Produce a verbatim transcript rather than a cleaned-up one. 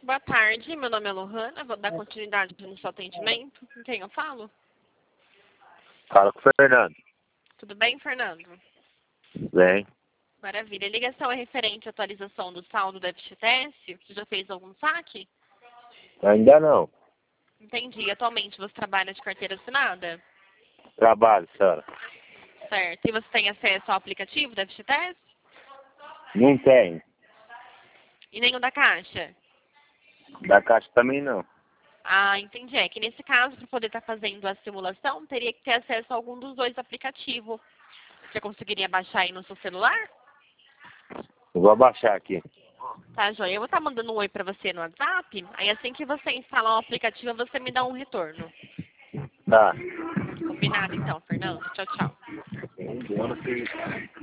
Boa tarde, meu nome é Lohana, vou dar continuidade no seu atendimento. Com quem eu falo? Fala com o Fernando. Tudo bem, Fernando? Bem. Maravilha. A ligação é referente à atualização do saldo da F G T S? Você já fez algum saque? Ainda não. Entendi. Atualmente você trabalha de carteira assinada? Trabalho, senhora. Certo. E você tem acesso ao aplicativo da F G T S? Não tem. E nenhum da Caixa? Da Caixa também não. Ah, entendi. É que nesse caso, para poder estar fazendo a simulação, teria que ter acesso a algum dos dois aplicativos. Você conseguiria baixar aí no seu celular? Eu vou abaixar aqui. Tá, joia. Eu vou estar mandando um oi para você no WhatsApp. Aí assim que você instalar o aplicativo, você me dá um retorno. Tá. Combinado então, Fernando. Tchau, tchau.